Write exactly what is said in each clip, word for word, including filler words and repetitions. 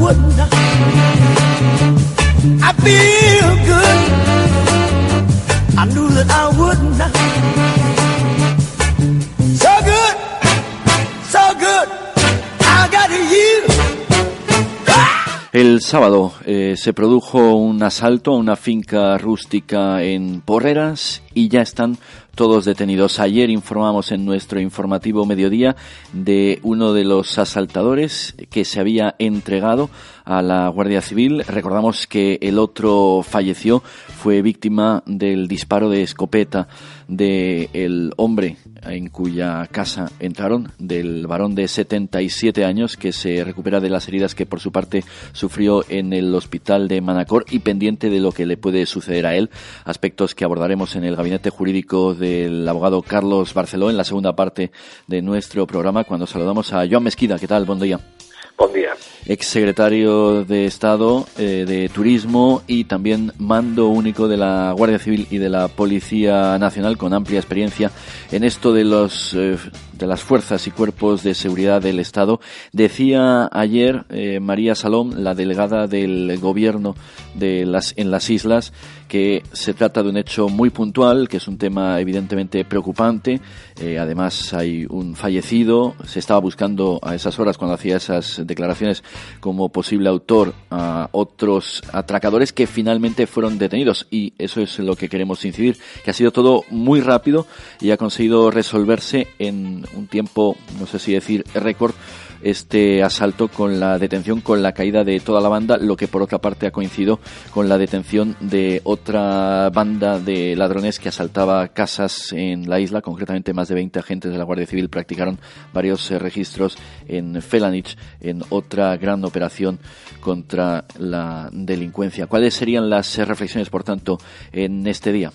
wouldn't. I feel good. I knew that I wouldn't. So good, so good. I got you. El sábado eh, se produjo un asalto a una finca rústica en Porreras y ya están todos detenidos. Ayer informamos en nuestro informativo Mediodía de uno de los asaltadores que se había entregado a la Guardia Civil. Recordamos que el otro falleció, fue víctima del disparo de escopeta del hombre en cuya casa entraron, del varón de setenta y siete años que se recupera de las heridas que por su parte sufrió en el hospital de Manacor, y pendiente de lo que le puede suceder a él, aspectos que abordaremos en el gabinete jurídico del abogado Carlos Barceló en la segunda parte de nuestro programa, cuando saludamos a Joan Mesquida. ¿Qué tal? Buen día. Buen día. Exsecretario de Estado eh, de Turismo y también mando único de la Guardia Civil y de la Policía Nacional, con amplia experiencia en esto de los eh, de las fuerzas y cuerpos de seguridad del Estado. Decía ayer eh, María Salom, la delegada del Gobierno de las en las islas, que se trata de un hecho muy puntual, que es un tema evidentemente preocupante. Eh, además hay un fallecido, se estaba buscando a esas horas, cuando hacía esas declaraciones, como posible autor a otros atracadores que finalmente fueron detenidos, y eso es lo que queremos incidir, que ha sido todo muy rápido y ha conseguido resolverse en un tiempo, no sé si decir récord, este asalto, con la detención, con la caída de toda la banda, lo que por otra parte ha coincidido con la detención de otra banda de ladrones que asaltaba casas en la isla. Concretamente, más de veinte agentes de la Guardia Civil practicaron varios eh, registros en Felanich, en otra gran operación contra la delincuencia. ¿Cuáles serían las eh, reflexiones, por tanto, en este día?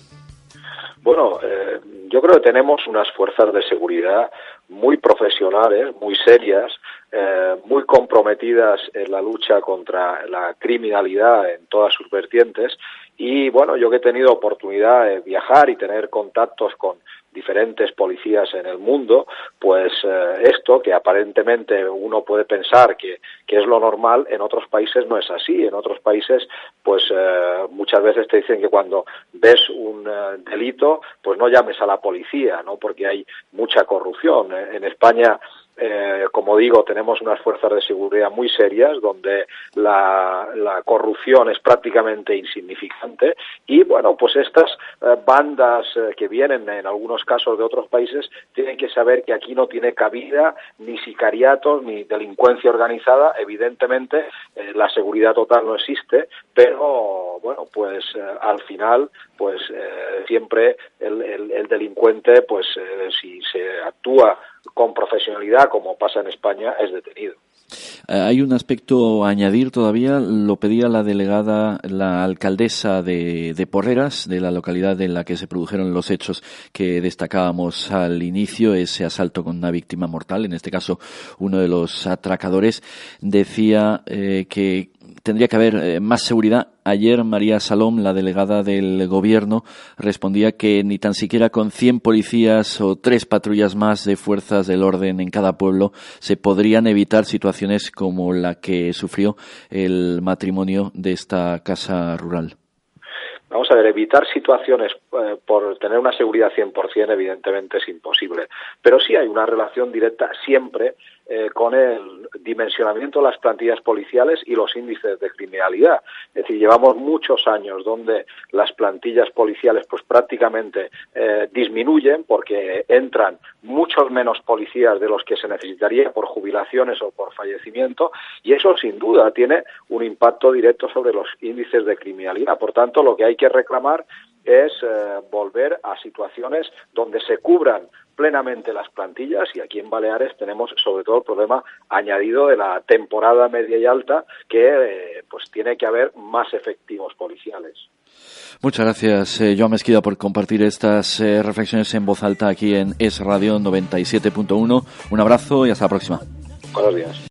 Bueno, eh, yo creo que tenemos unas fuerzas de seguridad muy profesionales, muy serias, eh, muy comprometidas en la lucha contra la criminalidad en todas sus vertientes. Y bueno, yo que he tenido oportunidad de viajar y tener contactos con diferentes policías en el mundo, pues eh, esto que aparentemente uno puede pensar que, que es lo normal, en otros países no es así. En otros países, pues eh, muchas veces te dicen que cuando ves un uh, delito, pues no llames a la policía, ¿no? Porque hay mucha corrupción. En España, Eh, como digo, tenemos unas fuerzas de seguridad muy serias, donde la, la corrupción es prácticamente insignificante, y bueno, pues estas eh, bandas eh, que vienen en algunos casos de otros países tienen que saber que aquí no tiene cabida ni sicariatos ni delincuencia organizada. Evidentemente eh, la seguridad total no existe, pero bueno, pues eh, al final pues eh, siempre el, el, el delincuente, pues eh, si se actúa con profesionalidad, como pasa en España, es detenido. Hay un aspecto a añadir todavía, lo pedía la delegada, la alcaldesa de, de Porreras, de la localidad en la que se produjeron los hechos que destacábamos al inicio, ese asalto con una víctima mortal, en este caso uno de los atracadores. Decía eh, que tendría que haber eh, más seguridad. Ayer María Salom, la delegada del Gobierno, respondía que ni tan siquiera con cien policías o tres patrullas más de fuerzas del orden en cada pueblo se podrían evitar situaciones como la que sufrió el matrimonio de esta casa rural. Vamos a ver, evitar situaciones eh, por tener una seguridad cien por ciento evidentemente es imposible, pero sí hay una relación directa siempre eh, con el dimensionamiento de las plantillas policiales y los índices de criminalidad. Es decir, llevamos muchos años donde las plantillas policiales pues prácticamente eh, disminuyen, porque entran muchos menos policías de los que se necesitaría por jubilaciones o por fallecimiento, y eso sin duda tiene un impacto directo sobre los índices de criminalidad. Por tanto, lo que hay que reclamar es eh, volver a situaciones donde se cubran plenamente las plantillas, y aquí en Baleares tenemos sobre todo el problema añadido de la temporada media y alta, que eh, pues tiene que haber más efectivos policiales. Muchas gracias, eh, Joan Mesquida, por compartir estas eh, reflexiones en voz alta aquí en Es Radio noventa y siete punto uno. Un abrazo y hasta la próxima. Buenos días.